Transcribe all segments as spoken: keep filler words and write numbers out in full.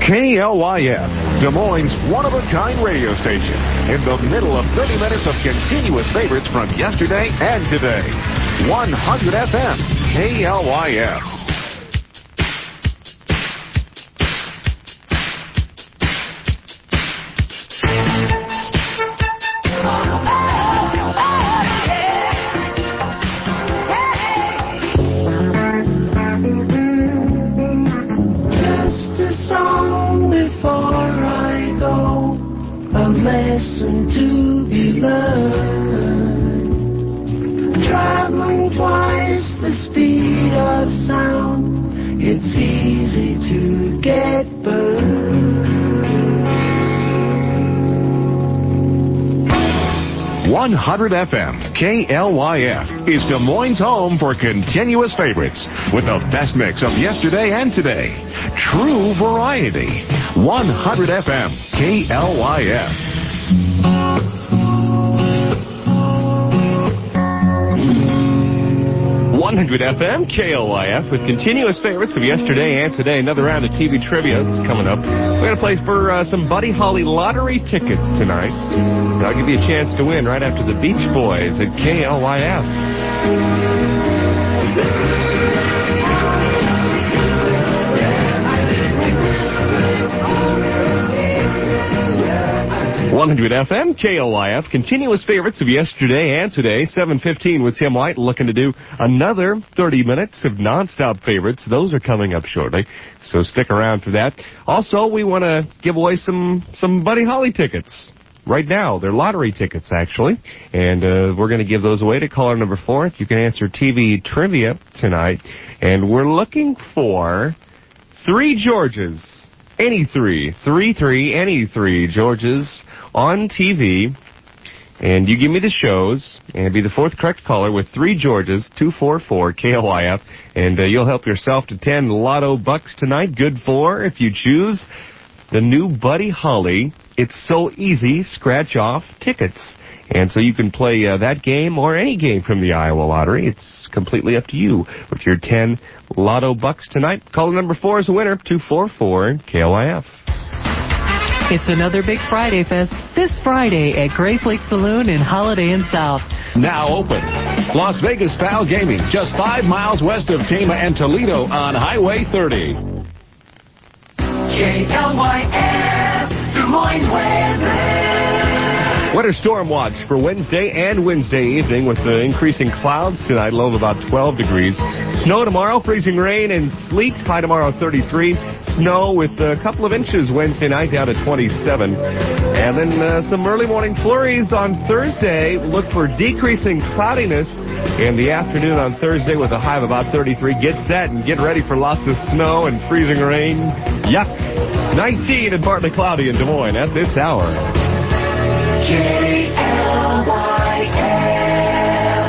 K L Y F, Des Moines' one-of-a-kind radio station, in the middle of thirty minutes of continuous favorites from yesterday and today. one hundred F M, K L Y F. Lesson to be learned. Traveling twice the speed of sound, it's easy to get burned. one hundred F M, K L Y F, is Des Moines' home for continuous favorites with the best mix of yesterday and today. True variety. one hundred F M, K L Y F. one hundred F M, K L Y F, with continuous favorites of yesterday and today. Another round of T V trivia that's coming up. We're going to play for uh, some Buddy Holly lottery tickets tonight. I'll give you a chance to win right after the Beach Boys at K L Y F. one hundred F M, K L Y F, continuous favorites of yesterday and today. seven fifteen with Tim White, looking to do another thirty minutes of nonstop favorites. Those are coming up shortly, so stick around for that. Also, we want to give away some, some Buddy Holly tickets. Right now, they're lottery tickets, actually, and uh, we're going to give those away to caller number four if you can answer T V trivia tonight. And we're looking for three Georges, any three, three, three, any three Georges on T V, and you give me the shows, and be the fourth correct caller with three Georges, two four four K L Y F, and uh, you'll help yourself to ten Lotto bucks tonight. Good for if you choose the new Buddy Holly It's So Easy scratch-off tickets. And so you can play uh, that game or any game from the Iowa Lottery. It's completely up to you with your ten Lotto bucks tonight. Caller number four is a winner, two four four K L Y F. It's another big Friday Fest this Friday at Grace Lake Saloon in Holiday Inn South. Now open. Las Vegas Style Gaming, just five miles west of Tama and Toledo on Highway thirty. K L Y F, Des Moines weather. Winter storm watch for Wednesday and Wednesday evening with the increasing clouds tonight, low of about twelve degrees. Snow tomorrow, freezing rain and sleet. High tomorrow, thirty-three. Snow with a couple of inches Wednesday night, down to twenty-seven. And then uh, some early morning flurries on Thursday. Look for decreasing cloudiness in the afternoon on Thursday with a high of about thirty-three. Get set and get ready for lots of snow and freezing rain. Yuck. nineteen and partly cloudy in Des Moines at this hour. K L Y F.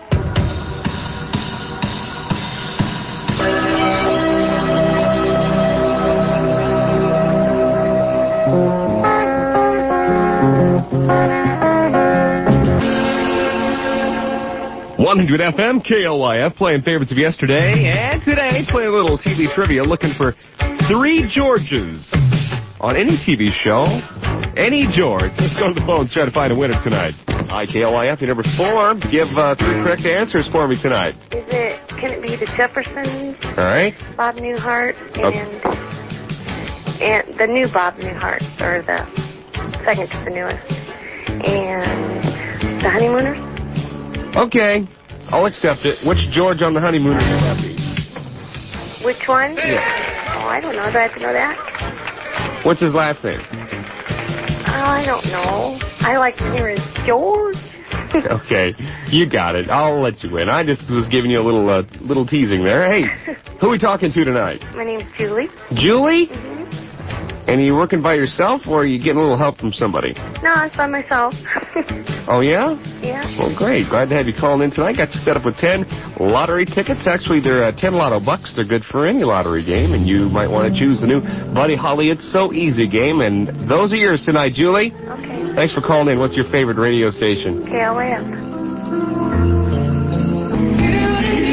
one hundred F M, K L Y F, playing favorites of yesterday and today. Playing a little T V trivia, looking for three Georges on any T V show. Any George. Let's go to the phones, try to find a winner tonight. Hi, K L Y F, number four. Give uh, three correct answers for me tonight. Is it, can it be the Jeffersons? All right. Bob Newhart and, Okay. and the new Bob Newhart, or the second to the newest, and the Honeymooners? Okay. I'll accept it. Which George on the Honeymooners will that be? Which one? Yeah. Oh, I don't know. Do I have to know that? What's his last name? Oh, I don't know. I like to hear his George. Okay, you got it. I'll let you win. I just was giving you a little uh, little teasing there. Hey, who are we talking to tonight? My name's Julie. Julie? Mm-hmm. And are you working by yourself, or are you getting a little help from somebody? No, it's by myself. Oh, yeah? Yeah. Well, great. Glad to have you calling in tonight. Got you set up with ten lottery tickets. Actually, they're uh, ten Lotto bucks. They're good for any lottery game, and you might want to choose the new Buddy Holly It's So Easy game. And those are yours tonight, Julie. Okay. Thanks for calling in. What's your favorite radio station? K L Y F.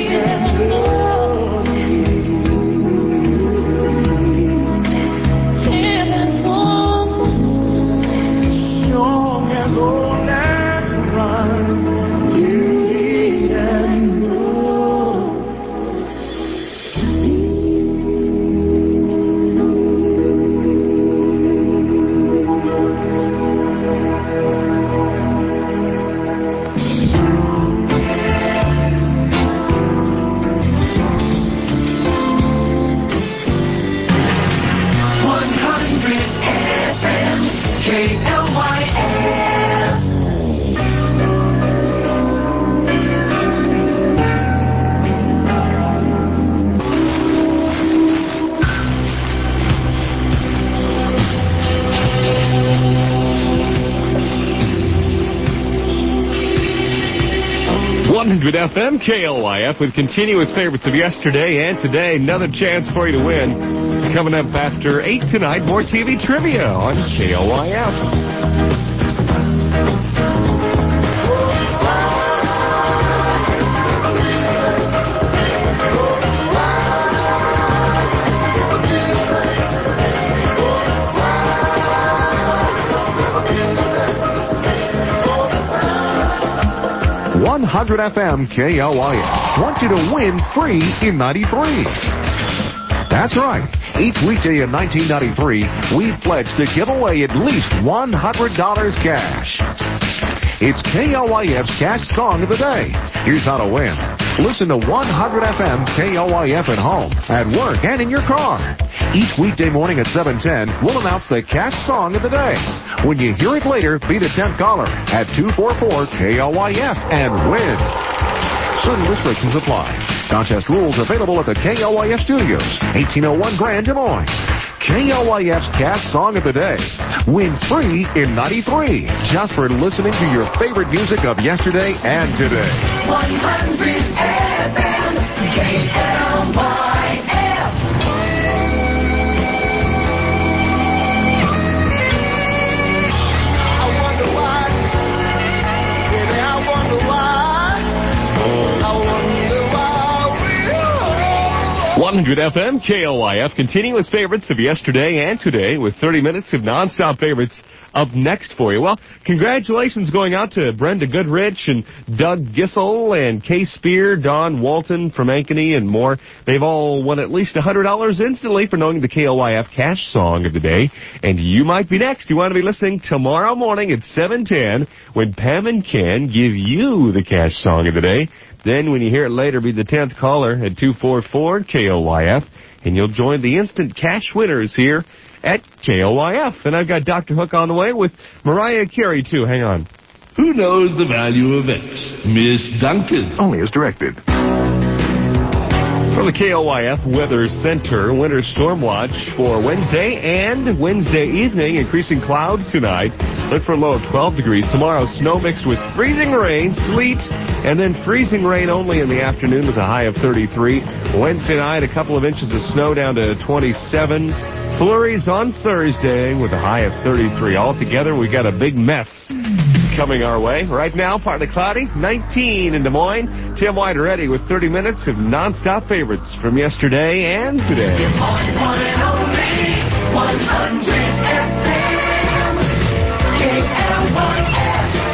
K one hundred F M K L Y F with continuous favorites of yesterday and today. Another chance for you to win. Coming up after eight tonight, more T V trivia on K L Y F. one hundred F M K L Y F wants you to win free in ninety-three. That's right. Each weekday in nineteen ninety-three, we pledge to give away at least one hundred dollars cash. It's K L Y F's Cash Song of the Day. Here's how to win. Listen to one hundred F M K L Y F at home, at work, and in your car. Each weekday morning at seven ten, we'll announce the Cash Song of the Day. When you hear it later, be the tenth caller at two four four K L Y F and win. Certain restrictions apply. Contest rules available at the K L Y F studios, eighteen oh one Grand Des Moines. K L Y F's Cash Song of the Day. Win free in ninety-three, just for listening to your favorite music of yesterday and today. one hundred F M K L Y F. I wonder why. Baby, I wonder why. I wonder why we one hundred F M K L Y F, continuous favorites of yesterday and today with thirty minutes of nonstop favorites up next for you. Well, congratulations going out to Brenda Goodrich and Doug Gissel and Kay Spear, Don Walton from Ankeny, and more. They've all won at least one hundred dollars instantly for knowing the K L Y F Cash Song of the Day. And you might be next. You want to be listening tomorrow morning at seven ten when Pam and Ken give you the Cash Song of the Day. Then when you hear it later, be the tenth caller at two four four K L Y F, and you'll join the instant cash winners here at K L Y F. And I've got Doctor Hook on the way with Mariah Carey, too. Hang on. Who knows the value of X? Miss Duncan. Only as directed. From the K L Y F Weather Center, winter storm watch for Wednesday and Wednesday evening. Increasing clouds tonight. Look for a low of twelve degrees. Tomorrow, snow mixed with freezing rain, sleet, and then freezing rain only in the afternoon with a high of thirty-three. Wednesday night, a couple of inches of snow down to twenty-seven. Flurries on Thursday with a high of thirty-three. Altogether, we got a big mess coming our way. Right now, partly cloudy, nineteen in Des Moines. Tim White ready with thirty minutes of nonstop favorites from yesterday and today. Des Moines, one and only one hundred F M K L Y F.